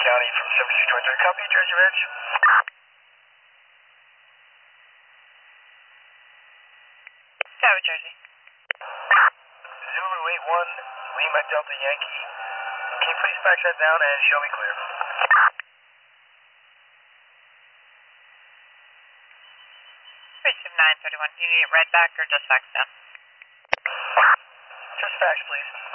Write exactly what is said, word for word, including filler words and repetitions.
County from seven six two three. Copy, Jersey Ridge. Tower, Jersey. Zulu eight one, Lima Delta Yankee. Can you please patch that down and show me clear? Precinct nine thirty-one. You need it read back or just fax down? Just fax, please.